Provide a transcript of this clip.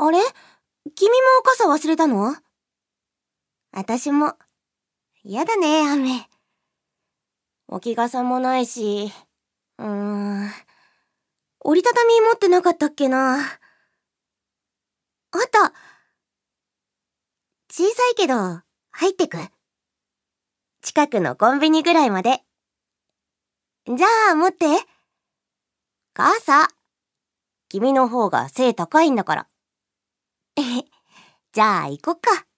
あれ？君も傘忘れたの？私も。やだね、雨。置き傘もないし、折りたたみ持ってなかったっけな。あった。小さいけど、入ってく。近くのコンビニぐらいまで。じゃあ、持って。傘。君の方が背高いんだから。じゃあ、行こっか。